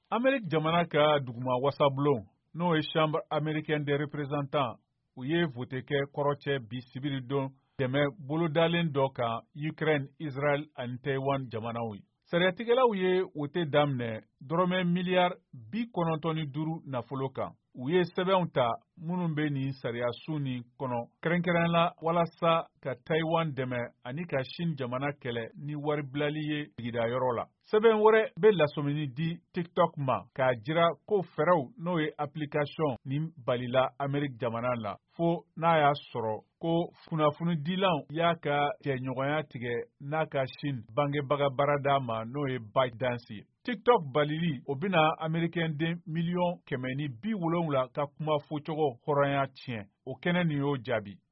Amérique jamana ka duguma wasabulon n'o ye chambre américaine des représentants u ye vote kɛ kɔrɔcɛ bi sibiri don dɛmɛ bolodalen dɔ kan Ukraine, Israel ani Taiwan jamanaw ye. Sariyatigɛlaw ye wote daminɛ dɔrɔmɛ miliyari 95 nafolo kan. U ye sɛbɛnw ta minnu bɛ nin sariya sun nin kɔnɔ kɛrɛnkɛrɛnla walasa ka Taiwan dɛmɛ ani ka Chine jamana kɛlɛ ni wari bilali ye sigidayɔrɔ la. Sɛbɛn wɛrɛ bɛ lasɔmini di TikTok ma k'a jira ko fɛrɛw n'o ye application nin balila Amérique jamana la fo n'a y'a sɔrɔ ko kunnafonidilanw y'a ka jɛɲɔgɔnya tigɛ n'a ka Chine bangebaga barada ma n'o ye ByteDance ye. TikTok balili o bɛna Amérikɛnden miliyɔn 170 ka kuma fɔcogo hɔrɔnya tiɲɛ. O kɛnɛ nin y'o jaabi.